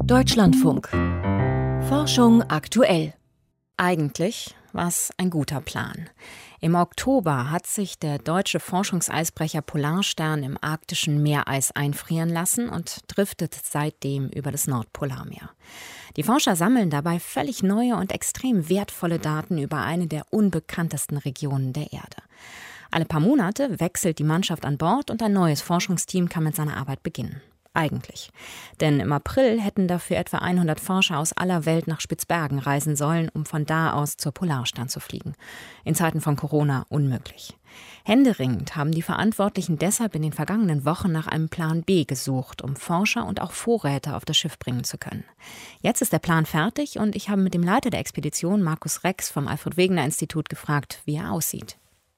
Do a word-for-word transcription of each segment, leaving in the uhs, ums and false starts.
Deutschlandfunk. Forschung aktuell. Eigentlich war es ein guter Plan. Im Oktober hat sich der deutsche Forschungseisbrecher Polarstern im arktischen Meereis einfrieren lassen und driftet seitdem über das Nordpolarmeer. Die Forscher sammeln dabei völlig neue und extrem wertvolle Daten über eine der unbekanntesten Regionen der Erde. Alle paar Monate wechselt die Mannschaft an Bord und ein neues Forschungsteam kann mit seiner Arbeit beginnen. Eigentlich. Denn im April hätten dafür etwa hundert Forscher aus aller Welt nach Spitzbergen reisen sollen, um von da aus zur Polarstern zu fliegen. In Zeiten von Corona unmöglich. Händeringend haben die Verantwortlichen deshalb in den vergangenen Wochen nach einem Plan B gesucht, um Forscher und auch Vorräte auf das Schiff bringen zu können. Jetzt ist der Plan fertig und ich habe mit dem Leiter der Expedition, Markus Rex vom Alfred-Wegener-Institut, gefragt, wie er aussieht.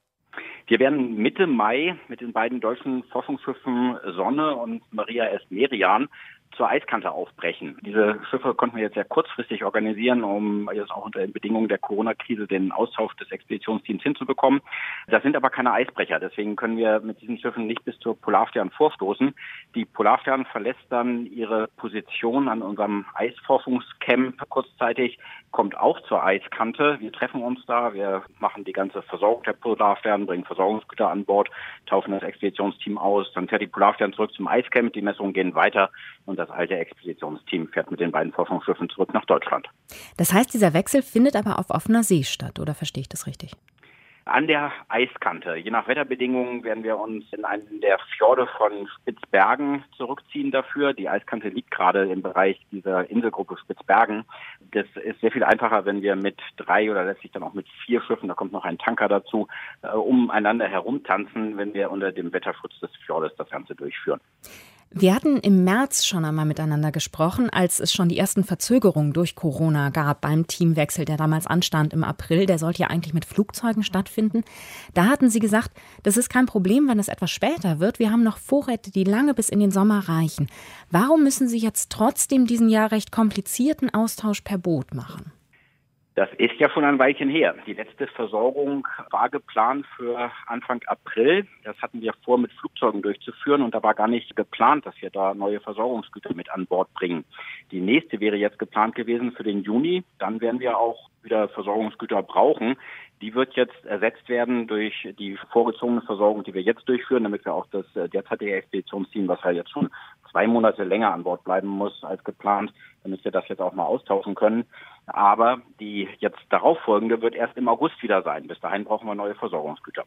Wir werden Mitte Mai mit den beiden deutschen Forschungsschiffen Sonne und Maria S. Merian zur Eiskante aufbrechen. Diese Schiffe konnten wir jetzt sehr kurzfristig organisieren, um jetzt auch unter den Bedingungen der Corona-Krise den Austausch des Expeditionsteams hinzubekommen. Das sind aber keine Eisbrecher, deswegen können wir mit diesen Schiffen nicht bis zur Polarstern vorstoßen. Die Polarstern verlässt dann ihre Position an unserem Eisforschungscamp kurzzeitig, kommt auch zur Eiskante. Wir treffen uns da, wir machen die ganze Versorgung der Polarstern, bringen Versorgungsgüter an Bord, taufen das Expeditionsteam aus, dann fährt die Polarstern zurück zum Eiscamp, die Messungen gehen weiter und das alte Expeditionsteam fährt mit den beiden Forschungsschiffen zurück nach Deutschland. Das heißt, dieser Wechsel findet aber auf offener See statt, oder verstehe ich das richtig? An der Eiskante. Je nach Wetterbedingungen werden wir uns in einen der Fjorde von Spitzbergen zurückziehen dafür. Die Eiskante liegt gerade im Bereich dieser Inselgruppe Spitzbergen. Das ist sehr viel einfacher, wenn wir mit drei oder letztlich dann auch mit vier Schiffen, da kommt noch ein Tanker dazu, äh, umeinander herumtanzen, wenn wir unter dem Wetterschutz des Fjordes das Ganze durchführen. Wir hatten im März schon einmal miteinander gesprochen, als es schon die ersten Verzögerungen durch Corona gab beim Teamwechsel, der damals anstand im April. Der sollte ja eigentlich mit Flugzeugen stattfinden. Da hatten Sie gesagt, das ist kein Problem, wenn es etwas später wird. Wir haben noch Vorräte, die lange bis in den Sommer reichen. Warum müssen Sie jetzt trotzdem diesen ja recht komplizierten Austausch per Boot machen? Das ist ja schon ein Weilchen her. Die letzte Versorgung war geplant für Anfang April. Das hatten wir vor, mit Flugzeugen durchzuführen und da war gar nicht geplant, dass wir da neue Versorgungsgüter mit an Bord bringen. Die nächste wäre jetzt geplant gewesen für den Juni. Dann werden wir auch wieder Versorgungsgüter brauchen. Die wird jetzt ersetzt werden durch die vorgezogene Versorgung, die wir jetzt durchführen, damit wir auch das derzeitige Expeditionsteam, was halt jetzt schon zwei Monate länger an Bord bleiben muss als geplant, damit wir das jetzt auch mal austauschen können. Aber die jetzt darauffolgende wird erst im August wieder sein. Bis dahin brauchen wir neue Versorgungsgüter.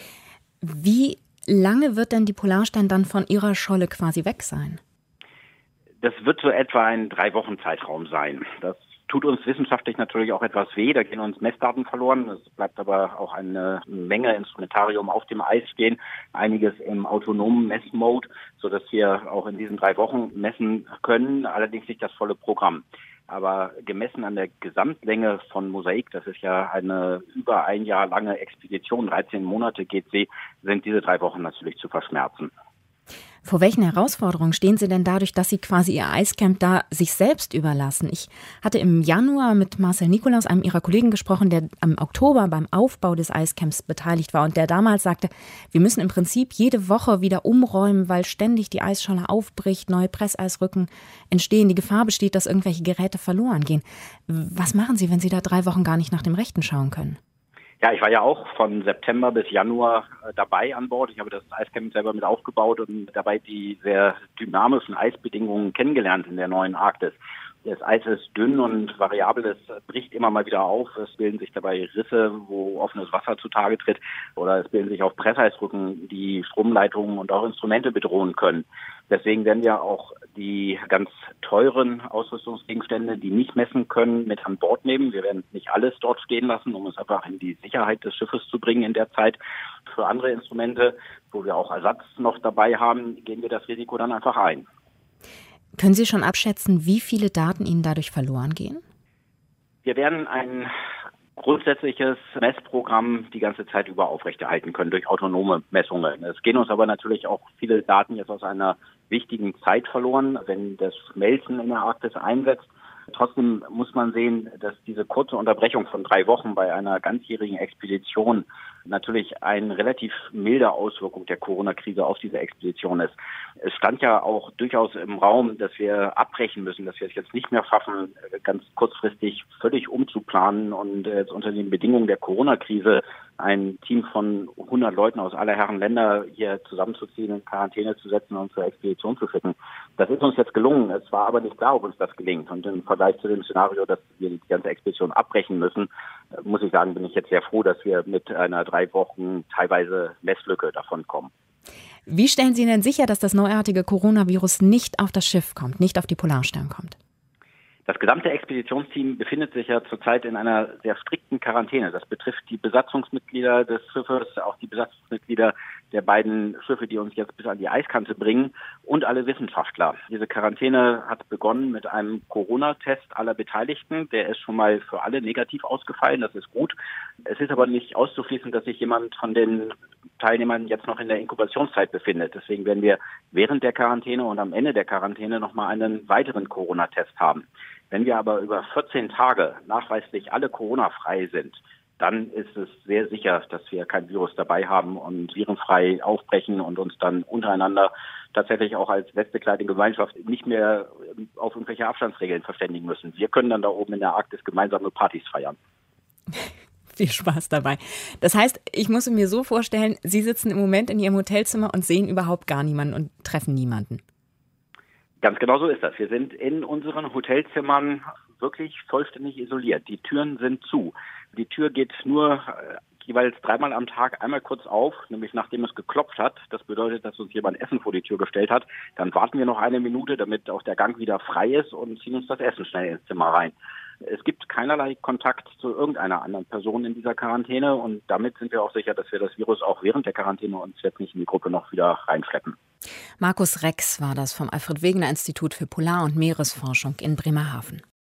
Wie lange wird denn die Polarstern dann von ihrer Scholle quasi weg sein? Das wird so etwa ein drei Wochen Zeitraum sein. Das tut uns wissenschaftlich natürlich auch etwas weh. Da gehen uns Messdaten verloren. Es bleibt aber auch eine Menge Instrumentarium auf dem Eis stehen. Einiges im autonomen Messmode, sodass wir auch in diesen drei Wochen messen können. Allerdings nicht das volle Programm. Aber gemessen an der Gesamtlänge von Mosaik, das ist ja eine über ein Jahr lange Expedition, dreizehn Monate geht sie, sind diese drei Wochen natürlich zu verschmerzen. Vor welchen Herausforderungen stehen Sie denn dadurch, dass Sie quasi Ihr Eiscamp da sich selbst überlassen? Ich hatte im Januar mit Marcel Nikolaus, einem Ihrer Kollegen, gesprochen, der im Oktober beim Aufbau des Eiscamps beteiligt war und der damals sagte, wir müssen im Prinzip jede Woche wieder umräumen, weil ständig die Eisscholle aufbricht, neue Presseisrücken entstehen, die Gefahr besteht, dass irgendwelche Geräte verloren gehen. Was machen Sie, wenn Sie da drei Wochen gar nicht nach dem Rechten schauen können? Ja, ich war ja auch von September bis Januar äh, dabei an Bord. Ich habe das Eiscamp selber mit aufgebaut und dabei die sehr dynamischen Eisbedingungen kennengelernt in der neuen Arktis. Das Eis ist dünn und variabel, es bricht immer mal wieder auf. Es bilden sich dabei Risse, wo offenes Wasser zutage tritt. Oder es bilden sich auch Presseisrücken, die Stromleitungen und auch Instrumente bedrohen können. Deswegen werden wir auch die ganz teuren Ausrüstungsgegenstände, die nicht messen können, mit an Bord nehmen. Wir werden nicht alles dort stehen lassen, um es einfach in die Sicherheit des Schiffes zu bringen in der Zeit. Für andere Instrumente, wo wir auch Ersatz noch dabei haben, gehen wir das Risiko dann einfach ein. Können Sie schon abschätzen, wie viele Daten Ihnen dadurch verloren gehen? Wir werden ein grundsätzliches Messprogramm die ganze Zeit über aufrechterhalten können durch autonome Messungen. Es gehen uns aber natürlich auch viele Daten jetzt aus einer wichtigen Zeit verloren, wenn das Schmelzen in der Arktis einsetzt. Trotzdem muss man sehen, dass diese kurze Unterbrechung von drei Wochen bei einer ganzjährigen Expedition natürlich eine relativ milde Auswirkung der Corona-Krise auf diese Expedition ist. Es stand ja auch durchaus im Raum, dass wir abbrechen müssen, dass wir es jetzt nicht mehr schaffen, ganz kurzfristig völlig umzuplanen und jetzt unter den Bedingungen der Corona-Krise ein Team von hundert Leuten aus aller Herren Länder hier zusammenzuziehen, in Quarantäne zu setzen und zur Expedition zu schicken. Das ist uns jetzt gelungen. Es war aber nicht klar, ob uns das gelingt. Und im Vergleich zu dem Szenario, dass wir die ganze Expedition abbrechen müssen, muss ich sagen, bin ich jetzt sehr froh, dass wir mit einer drei Wochen teilweise Messlücke davon kommen. Wie stellen Sie denn sicher, dass das neuartige Coronavirus nicht auf das Schiff kommt, nicht auf die Polarstern kommt? Das gesamte Expeditionsteam befindet sich ja zurzeit in einer sehr strikten Quarantäne. Das betrifft die Besatzungsmitglieder des Schiffes, auch die Besatzungsmitglieder der beiden Schiffe, die uns jetzt bis an die Eiskante bringen, und alle Wissenschaftler. Diese Quarantäne hat begonnen mit einem Corona-Test aller Beteiligten. Der ist schon mal für alle negativ ausgefallen, das ist gut. Es ist aber nicht auszuschließen, dass sich jemand von den Teilnehmern jetzt noch in der Inkubationszeit befindet. Deswegen werden wir während der Quarantäne und am Ende der Quarantäne nochmal einen weiteren Corona-Test haben. Wenn wir aber über vierzehn Tage nachweislich alle Corona-frei sind, dann ist es sehr sicher, dass wir kein Virus dabei haben und virenfrei aufbrechen und uns dann untereinander tatsächlich auch als westbegleitende Gemeinschaft nicht mehr auf irgendwelche Abstandsregeln verständigen müssen. Wir können dann da oben in der Arktis gemeinsame Partys feiern. Viel Spaß dabei. Das heißt, ich muss mir so vorstellen, Sie sitzen im Moment in Ihrem Hotelzimmer und sehen überhaupt gar niemanden und treffen niemanden. Ganz genau so ist das. Wir sind in unseren Hotelzimmern wirklich vollständig isoliert. Die Türen sind zu. Die Tür geht nur äh, jeweils dreimal am Tag einmal kurz auf, nämlich nachdem es geklopft hat. Das bedeutet, dass uns jemand Essen vor die Tür gestellt hat. Dann warten wir noch eine Minute, damit auch der Gang wieder frei ist, und ziehen uns das Essen schnell ins Zimmer rein. Es gibt keinerlei Kontakt zu irgendeiner anderen Person in dieser Quarantäne, und damit sind wir auch sicher, dass wir das Virus auch während der Quarantäne uns jetzt nicht in die Gruppe noch wieder reinschleppen. Markus Rex war das vom Alfred-Wegener-Institut für Polar- und Meeresforschung in Bremerhaven.